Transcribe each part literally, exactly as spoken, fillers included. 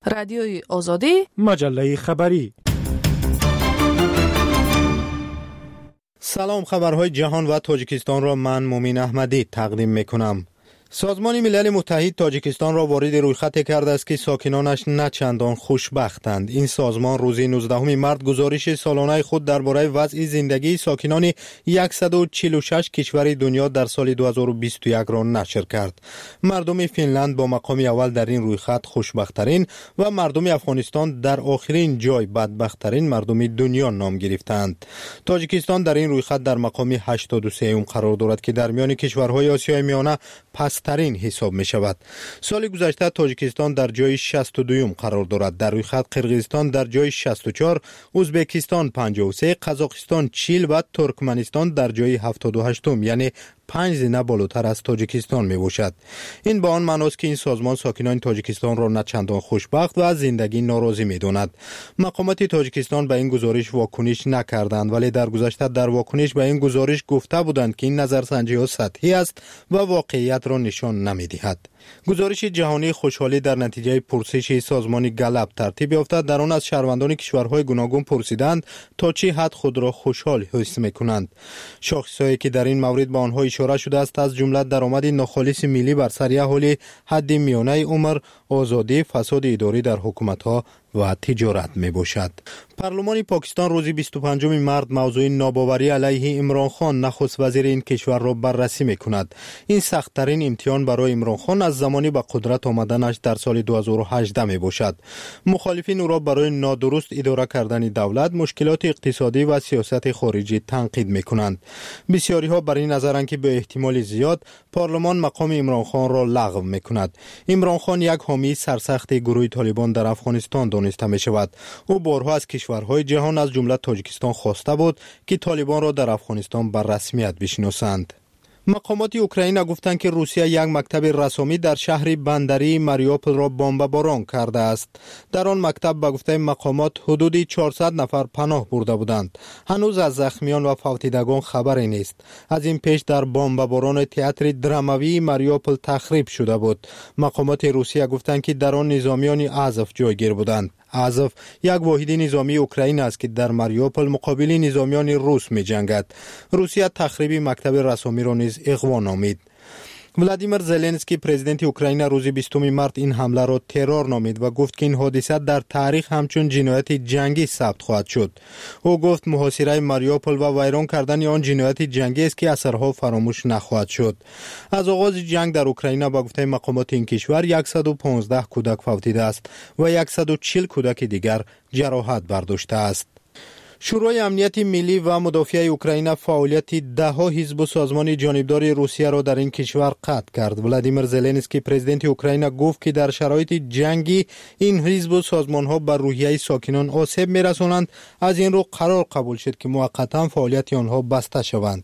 رادیوی آزادی، مجله خبری. سلام، خبرهای جهان و تاجیکستان را من مومین احمدی تقدیم میکنم. سازمان ملل متحد تاجیکستان را وارد رویخط کرده است که ساکنانش نه چندان خوشبختند. این سازمان روز نوزدهم مارس گزارش سالانه خود درباره وضع زندگی ساکنان صد و چهل و شش کشور دنیا در سال دو هزار و بیست و یک را نشر کرد. مردم فنلند با مقام اول در این رویخط خوشبخت‌ترین و مردم افغانستان در آخرین جای بدبخت‌ترین مردم دنیا نام گرفتند. تاجیکستان در این رویخط در مقام هشتاد و سه قرار دارد که در میان کشورهای آسیای میانه پسترین حساب می شود. سال گذشته تاجیکستان در جای شصت و دو قرار دارد. در رویخط قرقیزستان در جای شصت و چهار، ازبکستان پنجاه و سه، قزاقستان چهل و ترکمنستان در جای هفتاد و هشت، یعنی پنج زینه بالاتر از تاجیکستان می باشد. این با آن معناست که این سازمان ساکنان تاجیکستان را نه چندان خوشبخت و از زندگی ناراضی می داند. مقامات تاجیکستان به این گزارش واکنش نکردند، ولی در گذشته در واکنش به این گزارش گفته بودند که این نظرسنجی ها سطحی است و واقعیت را نشان نمی دهد. گزارش جهانی خوشحالی در نتیجه پرسش سازمان گلب ترتیب یافته. در آن از شهروندان کشورهای گوناگون پرسیدند تا چه حد خود را خوشحال حس می‌کنند. شاخصهایی که در این مورد به آنها اشاره شده است از جمله درآمد ناخالص ملی بر سر اهالی، حد میانه عمر، آزادی، فساد اداری در حکومت‌ها و تجارت می باشد. پارلمان پاکستان روز بیست و پنجم مارس موضوع ناباوری علیه عمران خان نخست وزیر این کشور را بررسی می کند. این سخت‌ترین امتحان برای عمران خان از زمانی به قدرت آمدنش در سال دو هزار و هجده می باشد. مخالفین او را برای نادرست اداره کردن دولت، مشکلات اقتصادی و سیاست خارجی تنقید می کنند. بسیاری ها بر این نظرند که به احتمال زیاد پارلمان مقام عمران خان را لغو می کند. عمران خان یک حامی سرسخت گروه طالبان در افغانستان دانسته می شود. او بارها از کشورهای جهان از جمله تاجیکستان خواسته بود که طالبان را در افغانستان به رسمیت بشناسند. مقامات اوکراین گفتند که روسیه یک مکتب رسمی در شهر بندری ماریوپول را بمباران کرده است. در آن مکتب به گفته مقامات حدود چهارصد نفر پناه برده بودند. هنوز از زخمیان و فوتیدگان خبری نیست. از این پیش در بمباران تئاتر درامایی ماریوپول تخریب شده بود. مقامات روسیه گفتند که در آن نظامیان آزوف جایگیر بودند. آزوف یک واحد نظامی اوکراین است که در ماریوپول مقابل نظامیان روس می جنگد. روسیه تخریب مکتب رسمی را نیز اغوا نامید. ولادیمیر زلنسکی پرزیدنت اوکراین روز بیستم مارس این حمله را ترور نامید و گفت که این حادثه در تاریخ همچون جنایت جنگی ثبت خواهد شد. او گفت محاصره ماریوپول و ویران کردن آن جنایت جنگی است که اثرها فراموش نخواهد شد. از آغاز جنگ در اوکراین با گفته مقامات این کشور صد و پانزده کودک فوتیده است و صد و چهل کودک دیگر جراحت برداشته است. شورای امنیت ملی و مدافع اوکراین فعالیت ده ها حزب و سازمان جانبدار روسیه را در این کشور قطع کرد. ولادیمیر زلنسکی پرزیدنت اوکراین گفت که در شرایط جنگی این حزب و سازمان ها بر روحیه ساکنان آسیب می‌رسانند. از این رو قرار قبول شد که موقتا فعالیت آنها بسته شوند.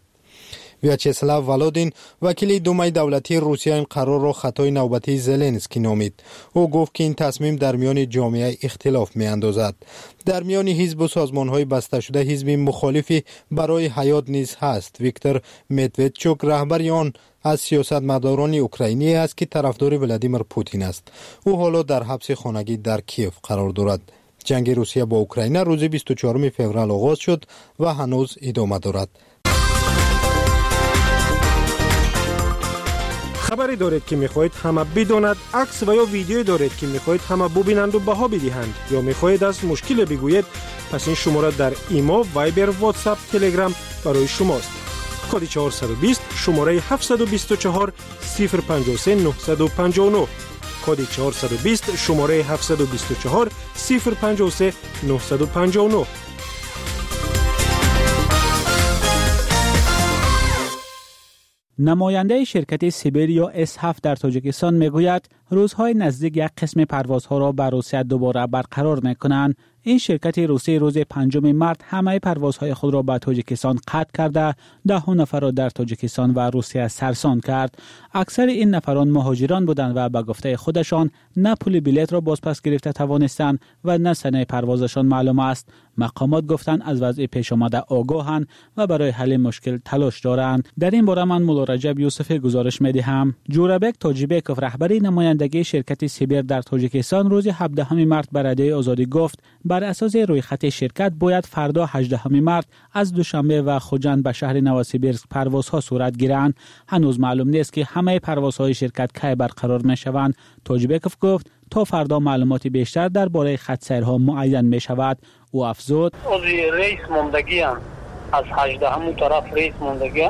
ویاچسلاو ولودین وکیل دومای دولتی روسیه این قرار را خطای نوبتی زلنسکی نامید. او گفت که این تصمیم در میان جامعه اختلاف می اندازد. در میان حزب و سازمان های بسته شده حزب مخالفی برای حیات نیز هست. ویکتور مدودچوک رهبر آن از سیاستمداران اوکراینی است که طرفدار ولادیمیر پوتین است. او حالا در حبس خانگی در کیف قرار دارد. جنگ روسیه با اوکراین روز بیست و چهارم فوریه آغاز شد و هنوز ادامه دارد. خبری دارید که میخواهید همه بداند، عکس و یا ویدیویی دارید که میخواهید همه ببینند و بها بدهند، یا میخواهید از مشکل بگویید، پس این شماره در ایمو، وایبر، واتساپ، تلگرام برای شماست. کد چهارصد و بیست شماره هفتصد و بیست و چهار صفر پنجاه و سه نهصد و پنجاه و نه. کد چهارصد و بیست شماره هفتصد و بیست و چهار صفر پنجاه و سه نهصد و پنجاه و نه. نماینده شرکت سیبریا اس هفت در تاجیکستان میگوید روزهای نزدیک یک قسم پروازها را به روسیه دوباره برقرار میکنند. این شرکت روسی روز پنجم مارس همه پروازهای خود را به تاجیکستان قطع کرده، ده ها نفر را در تاجیکستان و روسیه سرسان کرد. اکثر این نفران مهاجران بودند و به گفته خودشان نه پول بلیط را بازپس گرفته توانستند و نه سنه پروازشان معلوم است. مقامات گفتند از وضع پیش آمده آگاهند و برای حل مشکل تلاش دارند. در این باره من مولا رجب یوسفی گزارش می‌دهم. جورابک تاجیبکوف رهبری نماینده نمایندگی شرکت سیبر در تاجیکستان روز هفدهم مارس به رادیوی آزادی گفت بر اساس رویخط شرکت باید فردا هجدهم مارس از دوشنبه و خوجند به شهر نوسیبیرسک پروازها صورت گیرند. هنوز معلوم نیست که همه پروازهای شرکت کی برقرار میشوند. توجیبکوف گفت تا فردا معلومات بیشتر درباره خط سیرها معین می شود. او افزود از رئیس ماندگی هم از هجدهم طرف رئیس ماندگی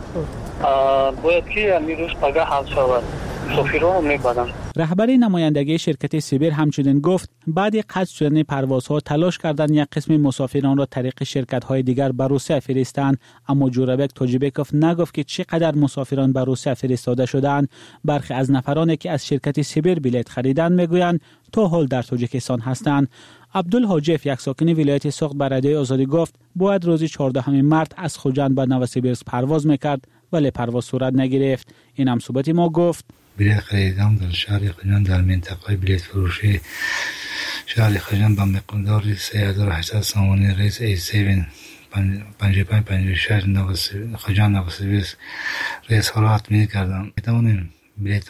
باید که امیروز پگاه حل شود. سفیران میبادن. رهبری نمایندگی شرکت سیبر همچنین گفت بعد قطع شدن پروازها تلاش کردند یک قسم مسافران را طریق شرکت‌های دیگر به روسیه فرستند، اما جورابک توجیبکوف نگفت که چقدر مسافران به روسیه فرستاده شدند. برخی از نفرانی که از شرکت سیبر بلیط خریدند میگویند تا حال در تاجیکستان هستند. عبدالحاجف یک ساکن ولایت سوخت به رادیوی آزادی گفت باید روز چهاردهم مارس از خوجند به نوسیبیرسک پرواز میکرد ولی پرواز صورت نگرفت. این هم صحبت ما گفت بلیط خریدم در شهر خوجند در منطقه بلیط فروشی شهر خوجند با مقدار سه هزار و هشتصد سامانی رئیس ای هفت پنجاه و پنج پنجاه و شش خوجند نوسیبیرسک رئیس ها را تامین کردم. میتوانیم بلیط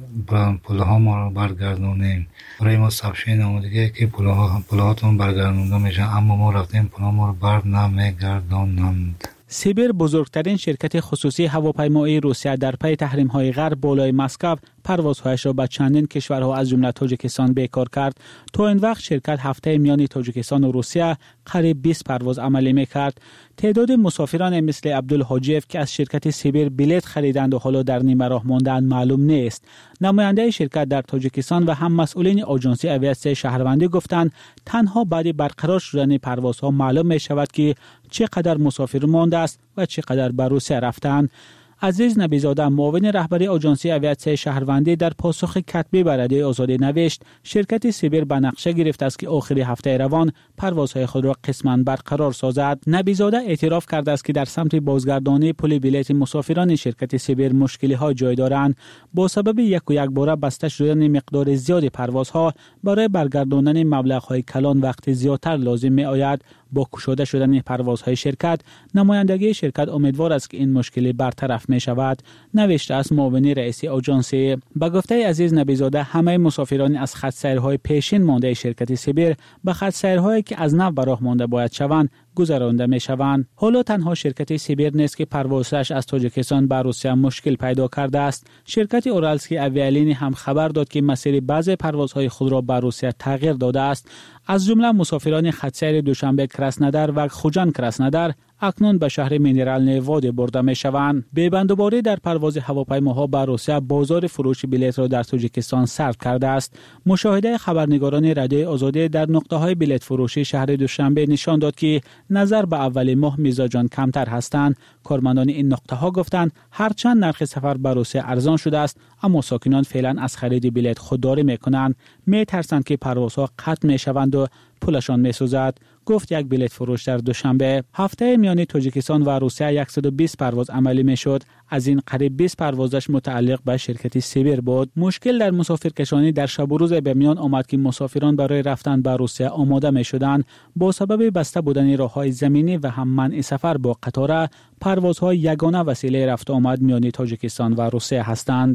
پولها ما را برگردونیم. برای ما سابشین آمدگی که پولها پولهاتون برگردونده میشن، اما ما رفتیم پولها ما را بر نمیگردونند. سیبر بزرگترین شرکت خصوصی هواپیمایی روسیه در پی تحریم‌های غرب بالای مسکو پروازهایش را به چندین کشورها از جمله تاجیکستان بیکار کرد. تا این وقت شرکت هفته میان تاجیکستان و روسیه قریب بیست پرواز عملی میکرد. تعداد مسافران مثل عبدالحاجف که از شرکت سیبر بلیط خریدند و حالا در نیمه راه ماندند معلوم نیست. نماینده شرکت در تاجیکستان و هم مسئولین آژانس اویاسیون شهروندی گفتند تنها بعد برقرار شدن پروازها معلوم می شود که چقدر مسافر مانده است و چقدر به روسیه رفتند. عزیز نبیزاده معاون رهبری آژانس اویاسیون شهروندی در پاسخ کتبی به رادیوی آزادی نوشت شرکت سیبر به نقشه گرفته است که آخر هفته روان پروازهای خود را قسماً برقرار سازد. نبیزاده اعتراف کرده است که در سمت بازگردانی پول بلیط مسافران شرکت سیبر مشکلی ها جای دارند. با سبب یک و یک باره بسته شدن مقدار زیادی پروازها برای برگرداندن مبلغ های کلان وقت زیادتر لازم می آید. با گشوده شدن پروازهای شرکت نمایندگی شرکت امیدوار است که این مشکل برطرف می شود. نوشته است معاون رئیس آژانس. به گفته عزیز نبیزاده همه مسافران از خط سیرهای پیشین مانده شرکت سیبر به خط سیرهایی که از نو به راه مانده باید شوند گذرانده می شوند. حالا تنها شرکت سیبر نیست که پروازش از تاجیکستان به روسیه مشکل پیدا کرده است. شرکت اورالسکی اویالینی هم خبر داد که مسیر بعضی پروازهای خود را به روسیه تغییر داده است. از جمله مسافران خط سیر دوشنبه کراسنودار و خوجند کراسنودار اکنون به شهر مینرال نیواد برده می شوند. بیبندوباری در پرواز هواپیماها به روسیه بازار فروش بلیط را در تاجیکستان سرد کرده است. مشاهده خبرنگاران رادیوی آزادی در نقطه‌های بلیط فروشی شهر دوشنبه نشان داد که نظر به اول ماه میزاجان کمتر هستند. کارمندان این نقطه‌ها گفتند هرچند نرخ سفر به روسیه ارزان شده است، اما ساکنان فعلا از خرید بلیط خودداری میکنند. میترسند که پروازها قطع میشوند و پولشان میسوزد. گفت یک بلیط فروش در دوشنبه هفته میان تاجیکستان و روسیه صد و بیست پرواز عملی میشد. از این قریب بیست پروازش متعلق به شرکت سیبر بود. مشکل در مسافرکشانی در شب و روز به میان آمد که مسافران برای رفتن به روسیه آماده میشدند. با سبب بسته بودن راههای زمینی و هم منع سفر با قطار، پروازهای یگانه وسیله رفت و آمد میان تاجیکستان و روسیه هستند.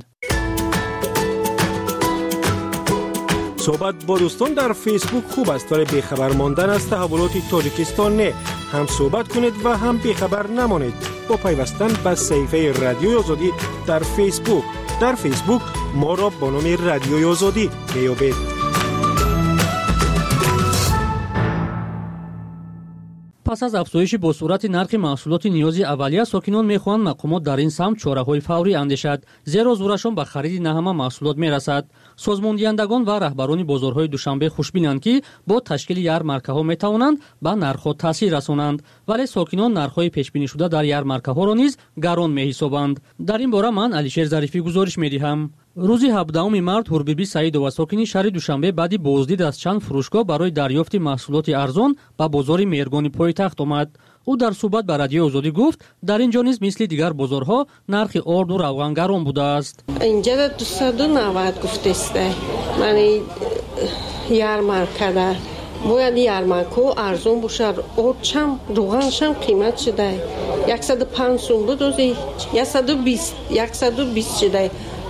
صحبت با دوستان در فیسبوک خوب است، ولی بیخبر ماندن از تحولات تاجیکستان نه. هم صحبت کنید و هم بیخبر نمانید با پیوستن به صفحه رادیوی آزادی در فیسبوک. در فیسبوک ما را با نام رادیوی آزادی میابید. پس از افزایش با صورت نرخ محصولات نیازی اولیه، ساکنان میخواهند مقامات در این سمت چاره‌های فوری اندیشد، زیرا زورشان به خرید نه همه محصولات میرسد. سازماندهندگان و رهبران بازارهای دوشنبه خوشبینند که با تشکیل یارمارکه‌ها میتوانند به نرخ‌ها تاثیر رسانند، ولی ساکنان نرخ‌های پیش بینی شده در یارمارکه‌ها را نیز گران میحسابند. در این باره من علیشیر ظریفی گزارش میدهم. روز هفدهم مارس حوربیبی سعید و ساکنی شهر دوشنبه بعد بازدید از چند فروشگاه برای دریافت محصولات ارزان به بازار میرگانی پایتخت آمد. او در صحبت با رادیوی آزادی گفت در اینجا نیز مثل دیگر بازارها نرخ آرد و روغن گران بوده است. اینجا دویست و نود گفته است. من یارمارکه ده باید یارمارکو ارزان باشه. آرد چم روغنش هم قیمت شده صد و پنج سوم بود، صد و بیست صد و بیست شده.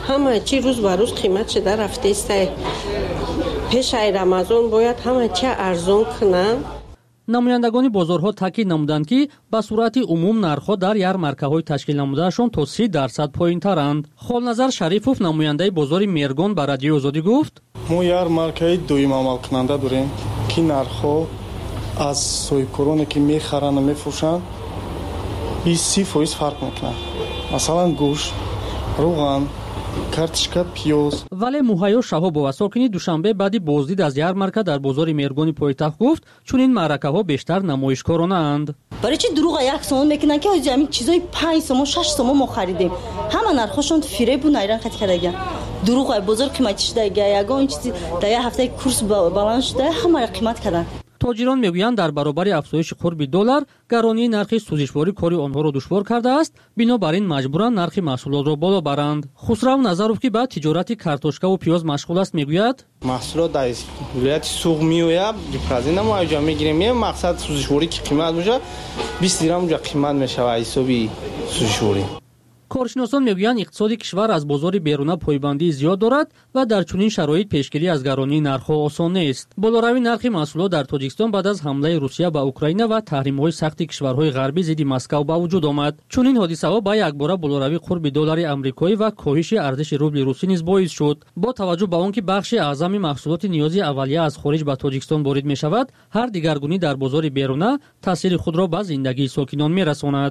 همه چی روز به روز قیمت شده رفته است. پیش رمضان باید همه چی ارزان کنن. намояндагони бозорҳо таъкид намуданд ки ба сурати умум нархҳо дар ярмаркаҳои ташкил намудаашон то си дарсад поинтаранд. холназар шарифов намояндаи бозори мергон ба радиои озодӣ гуфт: мо ярмаркаи дуюм амалкунанда дорем ки нархҳо аз соҳибкороне ки мехаранду мефурӯшанд си фоиз фарқ мекунад. масалан гӯшт, руған, картишка, пиёз. вале муҳайё шаҳобова, сокини душанбе баъди боздид аз ярмарка дар бозори мергони пойтахт гуфт чунин маъракаҳо бештар намоишкоронаанд. барои чи дурӯға як сомон мекунанд ки ҳози ҳамин чизои панҷ сомон шаш сомон мо харидем. ҳама нархҳошон фиребу найран қат кардаган. дурӯға бозор қиматӣ шудаган. ягон чизи дар як ҳафтаи курс баланд шуда ҳамаро қимат карданд. тоҷирон мегӯянд дар баробари афзоиши қурби доллар гаронии нархи сӯзишворӣ кори онҳоро душвор кардааст, бинобар ин маҷбуранд нархи маҳсулотро боло баранд. хусрав назаров ки ба тиҷорати картошкаву пиёз машғул аст мегӯяд: маҳсулот дар вилояти суғ меояд, диққазина мо аҷа мегирем. мақсад сӯзишворӣ ки қимат бошад бист дирам уҷа қимат мешавад ҳисоби сӯзишворӣ. коршиносон мегӯянд иқтисоди кишвар аз бозори беруна пойбандии зиёд дорад ва дар чунин шароит пешгирӣ аз гаронии нархҳо осон нест. болоравии нархи маҳсулот дар тоҷикистон баъд аз ҳамлаи русия ба украина ва таҳримҳои сахти кишварҳои ғарбӣ зидди москав ба вуҷуд омад. чунин ҳодисаҳо ба якбора болоравии қурби доллари амрикоӣ ва коҳиши арзиши рубли русӣ низ боис шуд. бо таваҷҷӯҳ ба он ки бахши аъзами маҳсулоти ниёзи аввалия аз хориҷ ба тоҷикистон ворид мешавад, ҳар дигаргунӣ дар бозори беруна таъсири худро ба зиндагии сокинон мерасонад.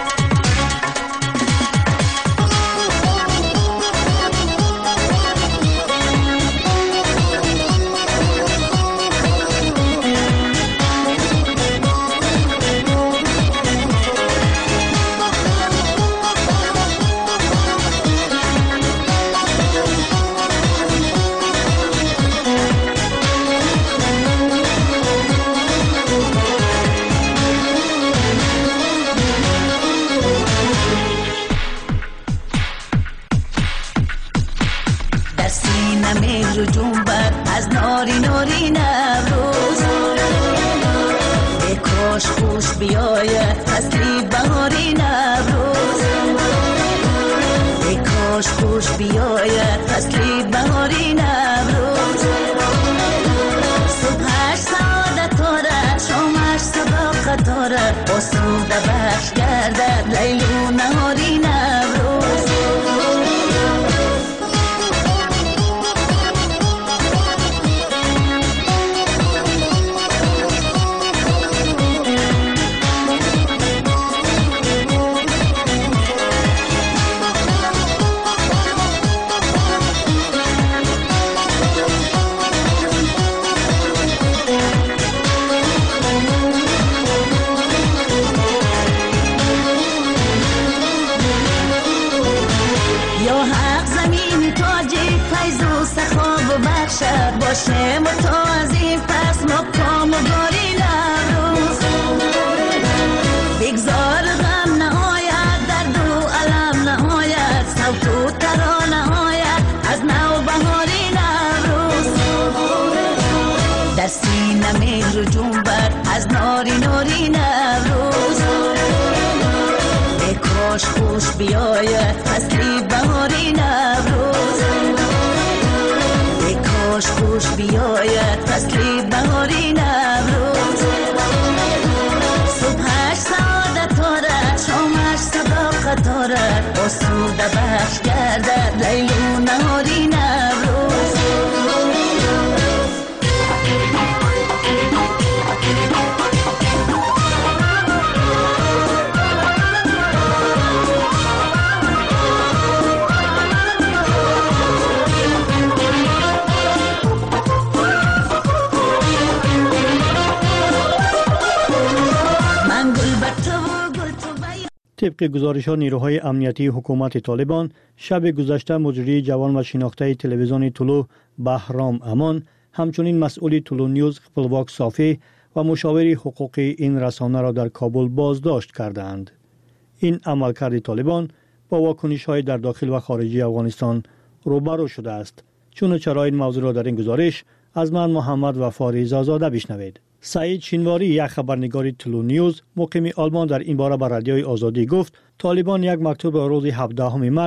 طبق گزارش‌ها نیروهای امنیتی حکومت طالبان شب گذشته مجری جوان و شناخته تلویزیون طلوع بهرام امان، همچنین مسئول طلوع نیوز خپلواک صافی و مشاور حقوقی این رسانه را در کابل بازداشت کردند. این عملکرد طالبان با واکنش‌های در داخل و خارجی افغانستان روبرو شده است. چون چرا این موضوع را در این گزارش از من محمد وفاری زازاده بشنوید. سعید شینواری، یک خبرنگار طلوع نیوز مقیم آلمان، در این باره به رادیوی آزادی گفت طالبان یک مکتوب روز هفدهم مارس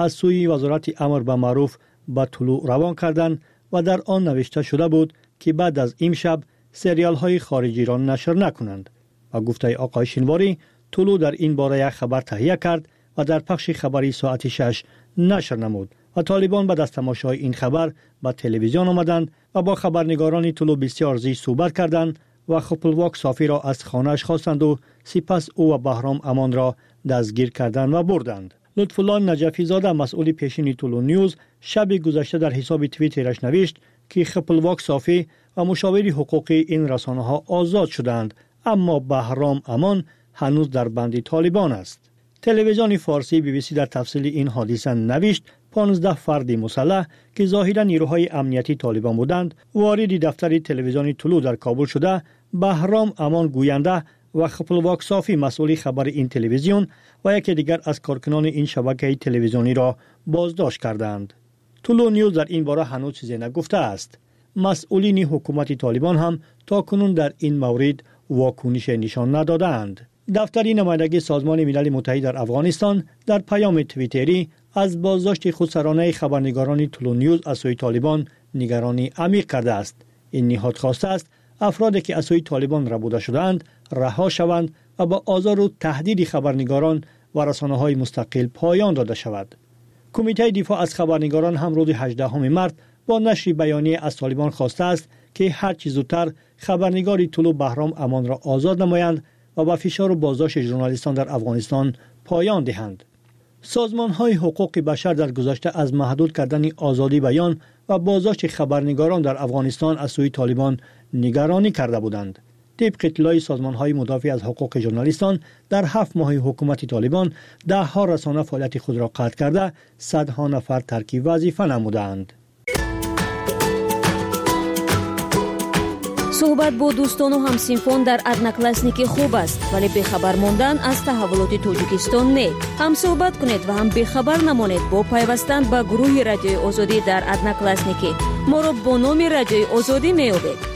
از سوی وزارت امر به معروف به طلوع روان کردند و در آن نوشته شده بود که بعد از امشب سریال های خارجی را نشر نکنند. و گفته آقای شینواری طلوع در این باره یک خبر تهیه کرد و در پخش خبری ساعت شش نشر نمود و طالبان بعد از تماشای این خبر به تلویزیون آمدند و با خبرنگاران طلوع بسیار زیاد صحبت کردند و خپلواک صافی را از خانه‌اش خواستند و سپس او و بهرام امان را دستگیر کردند و بردند. لطفالله نجفی زاده مسئول پیشین طلوع نیوز شب گذشته در حساب توییترش نوشت که خپلواک صافی و مشاور حقوقی این رسانه ها آزاد شدند، اما بهرام امان هنوز در بند طالبان است. تلویزیون فارسی بی بی سی در تفصیل این حادثه نوشت پانزده فرد مسلح که ظاهرا نیروهای امنیتی طالبان بودند وارد دفتر تلویزیون طلوع در کابل شده بهرام امان گوینده و خپلواک صافی مسئول خبر این تلویزیون و یکی دیگر از کارکنان این شبکه تلویزیونی را بازداشت کردند. طلوع نیوز در این باره هنوز چیزی نگفته است. مسئولین حکومت طالبان هم تا کنون در این مورد واکنش نشان ندادند. دفتر نمایندگی سازمان ملل متحد در افغانستان در پیام توییتری از بازداشت خودسرانه خبرنگاران طلوع نیوز از سوی طالبان نگرانی عمیق کرده است. این نهاد خواسته است افرادی که از سوی طالبان ربوده شدند رها شوند و با آزار و تهدید خبرنگاران و رسانه‌های مستقل پایان داده شود. کمیته دفاع از خبرنگاران هم روز هجدهم مارس با نشر بیانیه از طالبان خواسته است که هر چه زودتر خبرنگار طلوع بهرام امان را آزاد نمایند و با فشار و بازداشت ژورنالیستان در افغانستان پایان دهند. سازمان‌های حقوق بشر در گذشته از محدود کردن آزادی بیان و بازداشت خبرنگاران در افغانستان از سوی طالبان نگرانی کرده بودند. طبق اطلاع سازمان‌های مدافع از حقوق ژورنالیستان در هفت ماه حکومت طالبان ده ها رسانه فعالیت خود را قطع کرده، صدها نفر ترک وظیفه نمودند. صحبت با دوستان و همسینفون در ادناکلاسنیکی خوب است، ولی بخبر موندن از تحولات تاجیکستان نه. هم صحبت کنید و هم بخبر نمانید با پیوستن به گروه رادیوی آزادی در ادناکلاسنیکی. ما را با نام رادیوی آزادی میابید.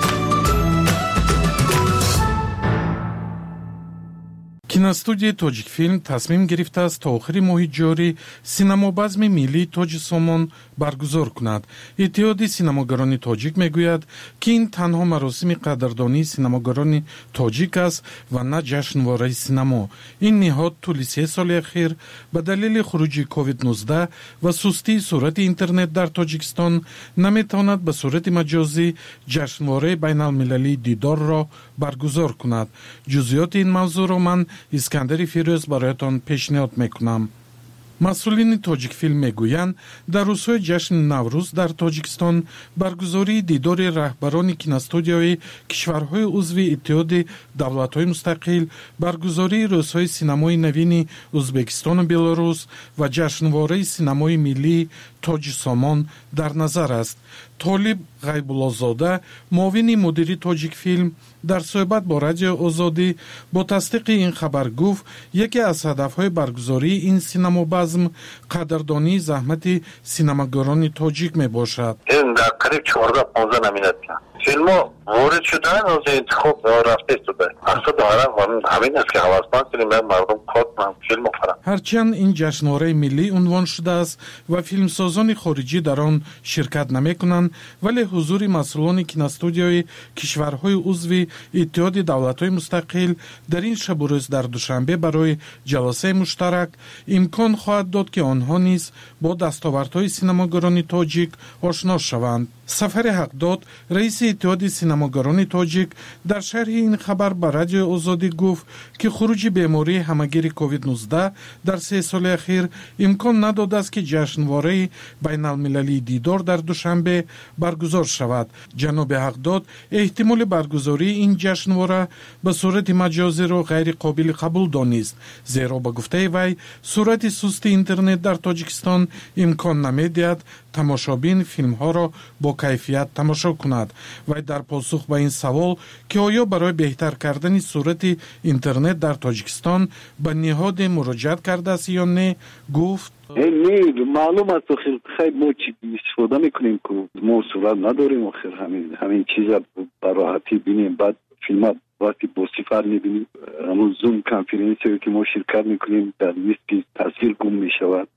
киностудияи тоҷикфилм тасмим гирифтааст то охири моҳи ҷорӣ синамобазми миллии тоҷи сомон баргузор кунад. иттиҳоди синамогарони тоҷик мегӯяд ки ин танҳо маросими қадрдонии синамогарони тоҷик аст ва на ҷашнвораи синамо. ин ниҳод тӯли се соли ахир ба далели хуруҷи ковид нуздаҳ ва сустии сурати интернет дар тоҷикистон наметавонад ба сурати маҷозӣ ҷашнвораи байналмилалии дидорро баргузор кунад. ҷузъиёти ин мавзӯъро ман искандари фирӯз бароятон пешниҳод мекунам. масъулини тоҷикфилм мегӯянд дар рӯзҳои ҷашни наврӯз дар тоҷикистон баргузории дидори раҳбарони киностудияҳои кишварҳои узви иттиҳоди давлатҳои мустақил, баргузории рӯзҳои синамои навини ӯзбекистону белорус ва ҷашнвораи синамои миллии тоҷи сомон дар назар аст. толиб ғайбуллозода муовини мудири тоҷикфилм дар суҳбат бо радиои озодӣ бо тасдиқи ин хабар гуфт яке аз ҳадафҳои баргузории ин синамобазм қадрдонии заҳмати синамогарони тоҷик мебошад. ин дар қариб чорда понзда номинатсия филмҳо ворид шудаанд, оз интихоб рафта истода. мақсад дорам ҳамин аст ки ҳавасманд кунем мардум кор кунанд, филм офаранд. ҳарчанд ин ҷашнвораи миллӣ унвон шудааст ва филмсозони хориҷӣ дар он ширкат намекунанд, вале ҳузури масъулони киностудияҳои кишварҳои узви иттиҳоди давлатҳои мустақил дар ин шабу рӯз дар душанбе барои ҷаласаи муштарак имкон хоҳад дод ки онҳо низ бо дастовардҳои синамогарони тоҷик ошно шаванд. сафари ҳақдод раиси иттиҳоди синамогарони тоҷик дар шарҳи ин хабар ба радиои озодӣ гуфт ки хуруҷи бемории ҳамагири ковид нуздаҳ дар се соли ахир имкон надодааст ки ҷашнвораи байналмилалии дидор дар душанбе баргузор шавад. ҷаноби ҳақдод эҳтимоли баргузории ин ҷашнвора ба сурати маҷозиро ғайриқобили қабул донист, зеро ба гуфтаи вай сурати сусти интернет дар тоҷикистон имкон намедиҳад тамошобин филмҳоро бо кайфият тамошо кунад. вай дар посух ба ин савол ки оё барои беҳтар кардани сурати интернет дар тоҷикистон ба ниҳоде муроҷиат кардааст ё не, гуфт не маълум аст охир хай мо чи истифода мекунем ку мо сурат надорем, охир ҳамин ҳамин чиза ба роҳатӣ бинем, баъд филма вақти босифар мебинем. ҳамун зум конференсияе ки мо ширкат мекунем дар листи тасвир гум мешавад.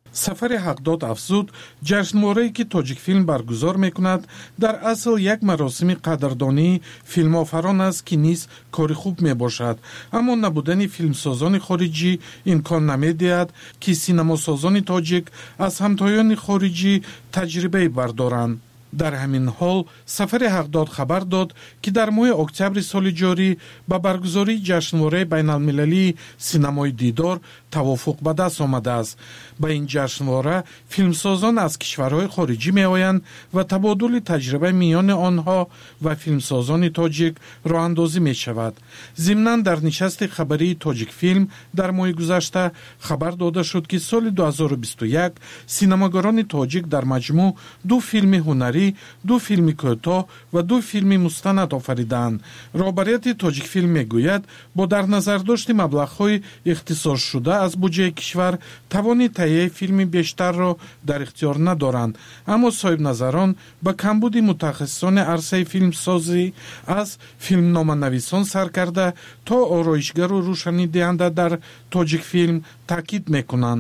سفر حقداد افزود جشنواره‌ای که تاجیک فیلم برگزار میکند در اصل یک مراسم قدردانی فیلم آفران است که نیز کاری خوب می باشد، اما نبودن فیلمسازان خارجی امکان نمیدهد که سینماسازان تاجیک از همتایان خارجی تجربه بردارند. در همین حال سفر حقداد خبر داد که در ماه اکتبر سال جاری با برگزاری جشنواره بین المللی سینمای دیدار توافق به دست آمده است. به این جشنواره فیلمسازان از کشورهای خارجی می آیند و تبادل تجربه میان آنها و فیلمسازان تاجیک راه اندازی می شود. ضمناً در نشست خبری تاجیک فیلم در ماه گذشته خبر داده شد که سال دو هزار و بیست و یک سینماگران تاجیک در مجموع دو فیلم هنری، دو فیلم کوتاه و دو فیلم مستند آفریدند. رهبریت تاجیک فیلم میگوید با در نظر داشت مبلغ‌های اختصاص شده از بودجه کشور توان تهیه فیلم بیشتر را در اختیار ندارند، اما صاحب نظران با کمبود متخصصان عرصه فیلم سازی از فیلم نامه‌نویسان سر کرده تا آرایشگر و روشنی دهنده در تاجیک فیلم تاکید میکنند.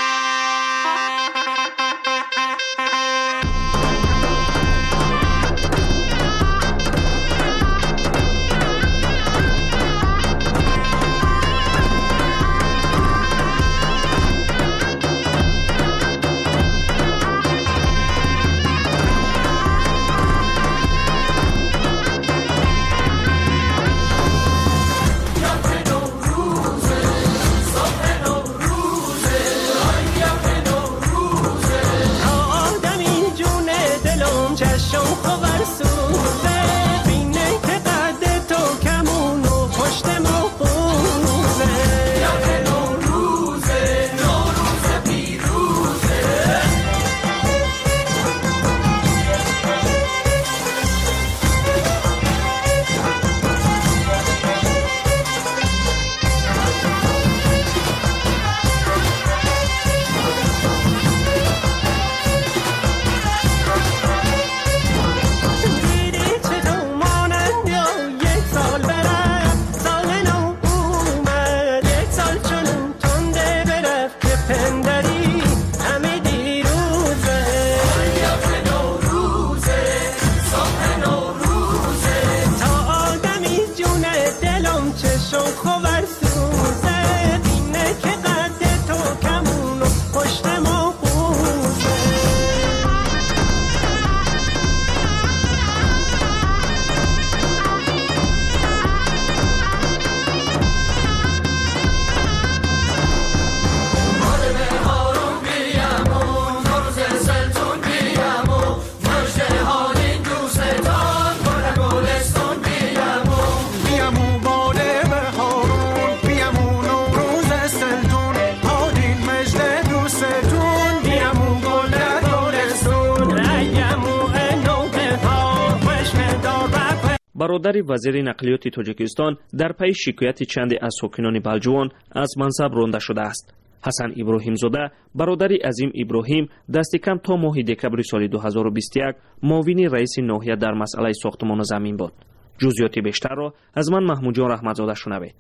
برادر وزیر نقلیات تاجیکستان در پی شکایت چند از ساکنان بلجوان از منصب رانده شده است. حسن ابراهیم زاده برادری عظیم ابراهیم دست کم تا ماه دکبر سال دو هزار و بیست و یک معاون رئیس ناحیه در مسئله ساختمان زمین بود. جزئیات بیشتر را از من محمود جان رحمتزاده شنوید.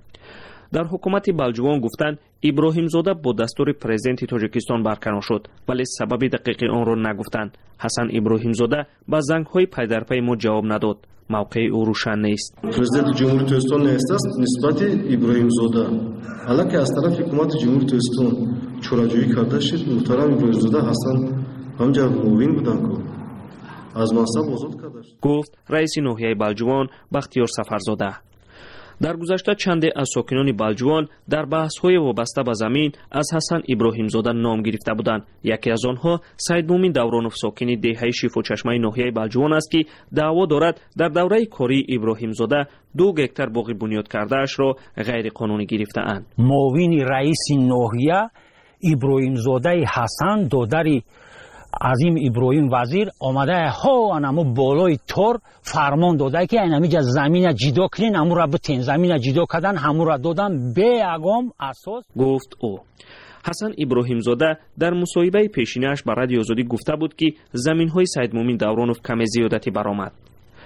در حکومت بلجوان گفتند ابراهیم زاده با دستور پرزیدنت تاجیکستان برکنار شد، ولی سبب دقیق آن را نگفتند. حسن ابراهیم زاده با زنگ‌های پی در پی ما جواب نداد. موقع او روشن نیست. پرزیدنت جمهوری تاجیکستان نیست است نسبت ابراهیم زاده حالا که از طرف حکومت جمهوری تاجیکستان چوراجویی کرده شد. محترم ابراهیم زاده حسن همجا معاون بودند که از منصب آزاد کرده شد، گفت رئیس ناحیه بلجوان بختیار سفرزاده. در گذشته چند از ساکنان بلجوان در بحث‌های وابسته به زمین از حسن ابراهیم زاده نام گرفته بودند. یکی از آنها سید مومن دورانوف ساکن دهه شیف و چشمه ناحیه بلجوان است که دعوا دارد در دوره کاری ابراهیم زاده دو گکتر باغ بنیاد کرده‌اش را غیر قانونی گرفته اند. معاون رئیس ناحیه ابراهیم زاده حسن دادری عظیم ابراهیم وزیر آمده ها انمو بالای تور فرمان داده که اینمیجا زمین جدا کنین همون را بتین زمین جدا کردن همون را دادن به اقام اساس، گفت او. حسن ابراهیم زاده در مصاحبه پیشینه‌اش با رادیو آزادی گفته بود که زمین های سید مومن دورانوف کم زیادتی برآمد.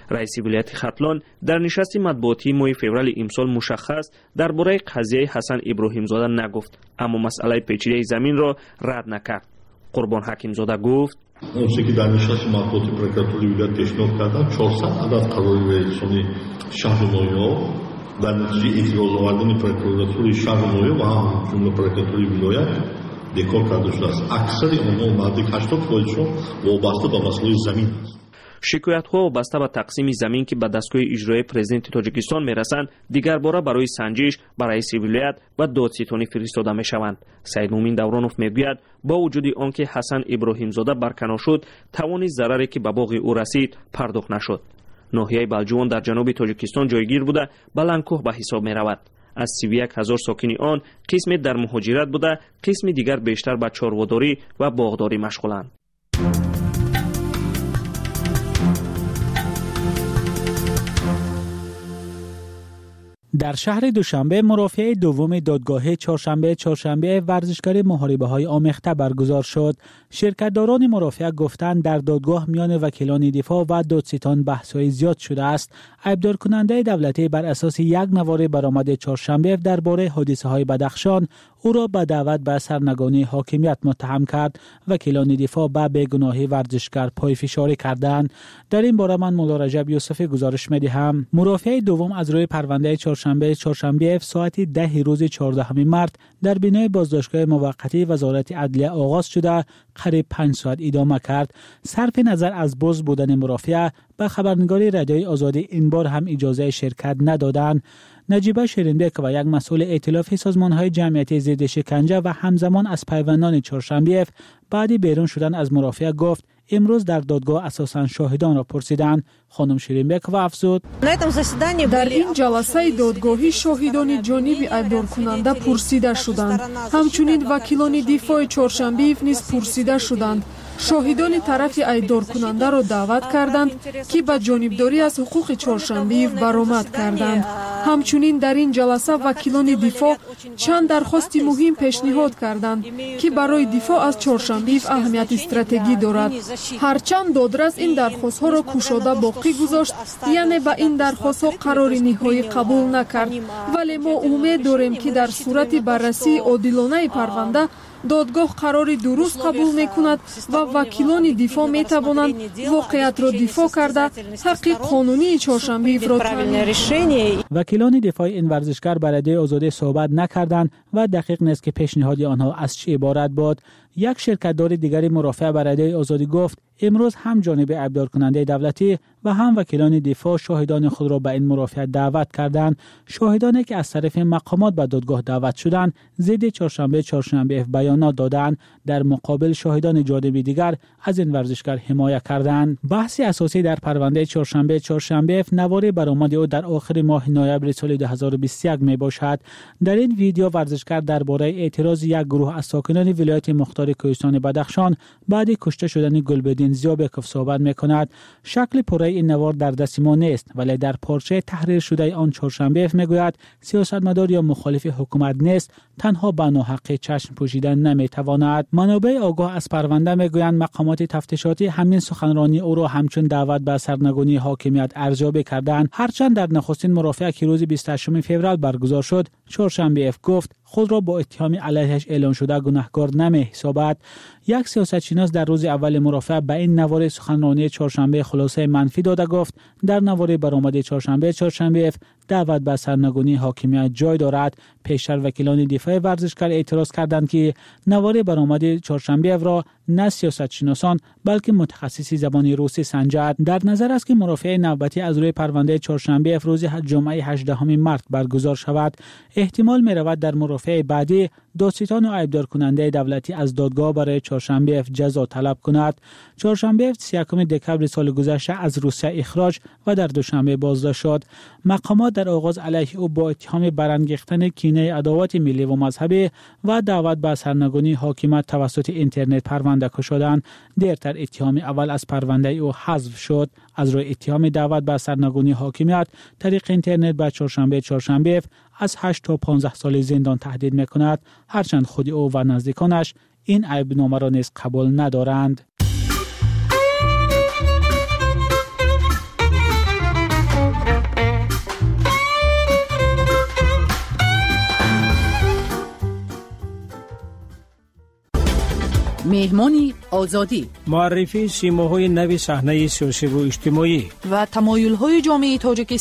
رئیس ولایت ختلان در نشست مطبوعاتی ماه فوریه امسال مشخص درباره قضیه حسن ابراهیم زاده نگفت، اما مسئله پیچیده زمین را رد نکرد. قربان حکیم زاده گفت اونچه که در نشست مطبوعاتی پرکراتوری ولایت پیشنهاد کردند چهارصد عدد قراری رئیسانی شهر نویو در نتیجه اعتراض آوردن پرکراتوری شهر نویو و هم جمله پرکراتوری ولایت دکار کرده شده است. اکثر آنها نزدیک هشتاد درصدشون وابسته به مسئله زمین است. شکایت‌ها وابسته به تقسیم زمین که به دستگاه اجرایی پرزیدنت تاجیکستان میرسند دیگر باره برای سنجش به رئیس ولایت و دادستانی فرستاده میشوند. سید مومین دورانوف میگوید با وجود آنکه حسن ابراهیم زاده برکنار شد، توان ضرری که به باغ او رسید پرداخت نشد. ناحیه بلجوان در جنوب تاجیکستان جایگیر بوده بلندکوه به حساب می رود. از سی و یک هزار ساکنی آن قسمی در مهاجرت بوده، قسمی دیگر بیشتر به چارواداری و باغداری مشغولند. در شهر دوشنبه مرافعه دوم دادگاه چهارشنبه چهارشنبه ورزشکار محاربه های آمیخته برگزار شد. شرکتداران مرافعه گفتند در دادگاه میان وکیلان دفاع و دادستان بحث‌های زیاد شده است. عیبدار کننده دولتی بر اساس یک نوار برآمد چهارشنبه درباره حادثه های بدخشان او را به دعوت به سرنگونی حاکمیت متهم کرد. وکیلان دفاع به بیگناهی ورزشکار پای فشاری کردند. در این باره من مولا رجب یوسفی گزارش می‌دهم. مرافعه دوم از روی پرونده چهارشنبه چهارشنبه ساعت ده روز چهاردهم مارس در بینای بازداشتگاه موقتی وزارت عدلیه آغاز شده قریب پنج ساعت ادامه کرد. صرف نظر از باز بودن مرافعه به خبرنگاری رادیوی آزادی این بار هم اجازه شرکت ندادند. نجیبه شیرینبک و یک مسئول ائتلاف سازمان‌های جمعیتی ضد شکنجه و همزمان از پیوندان چهارشنبه بعدی بیرون شدن از مرافعه گفت امروز در دادگاه اساساً شاهدان را پرسیدند. خانم شیرینبک و افزود در این جلسه دادگاهی شاهدان جانب ایبدار کننده پرسیده شدند. همچنین وکیلان دفاع چهارشنبه نیز پرسیده شدند. شاهدان طرف ایبدار کننده را دعوت کردند که به جانبداری از حقوق چهارشنبه برآمد کردند. همچنین در این جلسه وکیلان دفاع چند درخواست مهم پیشنهاد کردند که برای دفاع از چهارشنبه اهمیت استراتژی دارد. هرچند دادرس این درخواست‌ها را کشاده باقی گذاشت، یعنی به این درخواست‌ها قرار نهایی قبول نکرد، ولی ما امید داریم که در صورت بررسی عادلانه پرونده دادگاه قرار درست قبول میکند و وکیلان دفاع میتوانند واقعیت را دفاع کرده حق قانونی چهارشنبه را تامین. وکیلان دفاع این ورزشکار بر رادیوی آزادی صحبت نکردند و دقیق نیست که پیشنهاد آنها از چه عبارت بود. یک شرکتدار دیگری مرافع بر رادیوی آزادی گفت امروز هم جانب ایبدار کننده دولتی و هم وکیلان دفاع شاهدان خود را به این مرافعه دعوت کردند. شاهدانی که از طرف مقامات به دادگاه دعوت شدند ضد چهارشنبه چهارشنبه بیانات دادند. در مقابل شاهدان جانب دیگر از این ورزشکار حمایت کردند. بحث اساسی در پرونده چهارشنبه چهارشنبه نوار برآمد او در آخر ماه نوامبر سال دو هزار و بیست و یک می باشد. در این ویدیو ورزشکار درباره اعتراض یک گروه از ساکنان ولایت مختار کوهستان بدخشان بعد کشته شدن گلبدین زیابکوف صحبت می‌کند. شکل پره این نوار در دست ما نیست، ولی در پارچه تحریر شده آن چهارشنبه میگوید سیاستمدار یا مخالف حکومت نیست، تنها به ناحق چشم پوشیدن نمیتواند. منابع آگاه از پرونده میگویند مقامات تفتیشاتی همین سخنرانی او را همچون دعوت به سرنگونی حاکمیت ارزیابی کردند. هرچند در نخستین مرافعه که روز بیست و هشتم فوریه برگزار شد چهارشنبه گفت خود را با اتهام علیهش اعلام شده گناهکار نمی‌حسابد. یک سیاستشناس در روز اول مرافعه به این نوار سخنرانی چهارشنبه خلاصه منفی داده گفت در نوار برآمد چهارشنبه چهارشنبه دعوت به سرنگونی حاکمیت جای دارد. پیشتر وکیلان دفاع ورزشکار اعتراض کردند که نوار برآمد چهارشنبه را نه سیاستشناسان بلکه متخصصی زبان روسی سنجد. در نظر است که مرافعه نوبتی از روی پرونده چهارشنبه روز جمعه هجدهم مارس برگزار شود. احتمال می رود در مرافعه بعدی دادستان و ایبدار کننده دولتی از دادگاه برای چهارشنبه جزا طلب کند. چهارشنبه سی و یکم دکبر سال گذشته از روسیه اخراج و در دوشنبه بازداشت شد. مقامات در آغاز علیه او با اتهام برانگیختن کینه عداوت ملی و مذهبی و دعوت به سرنگونی حاکمیت توسط اینترنت پرونده شدند. دیرتر اتهام اول از پرونده او حذف شد. از روی اتهام دعوت به سرنگونی حاکمیت طریق اینترنت به چهارشنبه چهارشنبه از هشت تا پانزده سال زندان تهدید می‌کند، هرچند خود او و نزدیکانش این عیبنامه را نیز قبول ندارند. مهمانی آزادی، معرفی سیماهای نو صحنه سیاسی و اجتماعی و تمایل‌های جامعه تاجیکستان